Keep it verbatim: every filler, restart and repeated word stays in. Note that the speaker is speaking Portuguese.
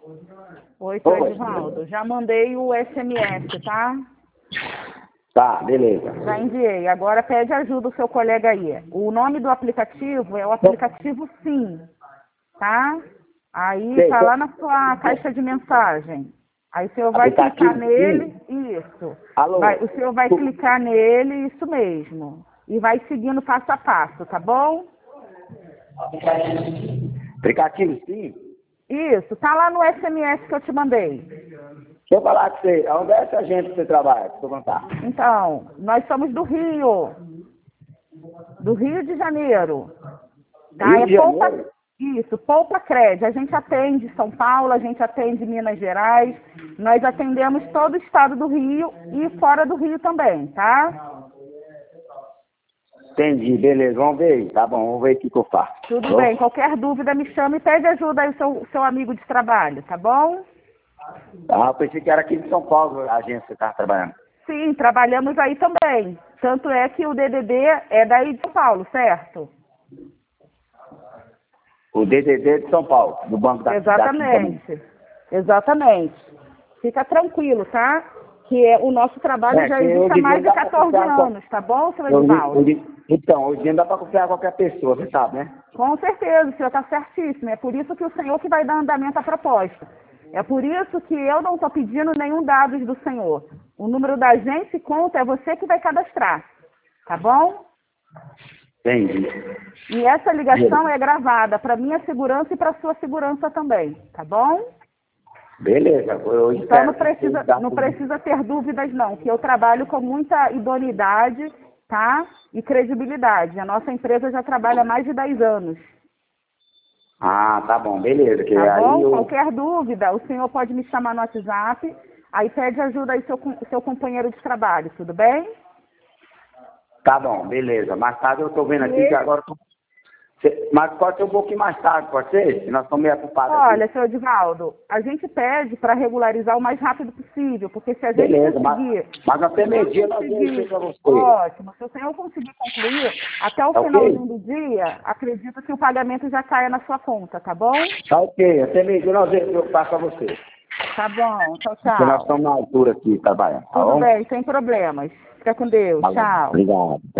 Oi, seu Edivaldo. Já mandei o S M S, tá? Tá, beleza. Já enviei. Agora pede ajuda o seu colega aí. O nome do aplicativo é o aplicativo Sim, tá? Aí Sei, tá sei. lá na sua caixa de mensagem. Aí o senhor vai Aplicativo clicar nele, Sim. isso. Alô? Vai, o senhor vai Tu- clicar nele, isso mesmo. E vai seguindo passo a passo, tá bom? Aplicativo Sim? Isso, tá lá no S M S que eu te mandei. Deixa eu falar com você. Onde é essa gente que você trabalha? Deixa eu contar. Então, nós somos do Rio, do Rio de Janeiro. Tá? Rio É de Poupa, Janeiro? isso, Poupa Cred. A gente atende São Paulo, a gente atende Minas Gerais. Nós atendemos todo o estado do Rio e fora do Rio também, tá? Entendi, beleza. Vamos ver aí. Tá bom, vamos ver o que que eu faço. Tudo Tô? bem, qualquer dúvida me chama e pede ajuda aí o seu, seu amigo de trabalho, tá bom? Ah, eu pensei que era aqui de São Paulo a agência que você estava trabalhando. Sim, trabalhamos aí também. Tanto é que o D D D é daí de São Paulo, certo? O D D D de São Paulo, do Banco da Cidade também. Exatamente. Exatamente. Fica tranquilo, tá? Que é, o nosso trabalho É, já que existe hoje há em dia mais de dá para quatorze confiar. anos, tá bom, seu Hoje, Edivaldo? hoje, então, hoje em dia dá para confiar em qualquer pessoa, você sabe, né? Com certeza, o senhor está certíssimo. É por isso que o senhor que vai dar andamento à proposta. É por isso que eu não estou pedindo nenhum dados do senhor. O número da agência e conta é você que vai cadastrar, tá bom? Entendi. E essa ligação é gravada para minha segurança e para sua segurança também, tá bom? Beleza, eu Então espero não que precisa, você dá não tudo. precisa ter dúvidas não, que eu trabalho com muita idoneidade, tá? E credibilidade. A nossa empresa já trabalha há mais de dez anos, Ah, tá bom, beleza. Que tá aí bom? eu. Qualquer dúvida, o senhor pode me chamar no WhatsApp, aí pede ajuda aí seu, com- seu companheiro de trabalho, tudo bem? Tá bom, beleza. Mais tarde eu tô vendo aqui E que agora. eu tô- Cê- Mas pode ser um pouquinho mais tarde, pode ser? Que nós estamos meio ocupados olha, aqui. seu Edivaldo, a gente pede para regularizar o mais rápido possível, porque se a gente Beleza, mas, conseguir, mas até se eu meio-dia nós vamos conseguir, isso pra você. ótimo, se o senhor conseguir concluir, até o Tá ok? finalzinho do dia, acredito que o pagamento já caia na sua conta, tá bom? Tá ok. Até meio-dia nós vamos eu passo pra você. Tá bom, tchau, Porque nós tchau. estamos na altura aqui trabalhando, tá Tudo bom? bem, sem problemas. Fica com Deus, Tá bom. tchau. Obrigado.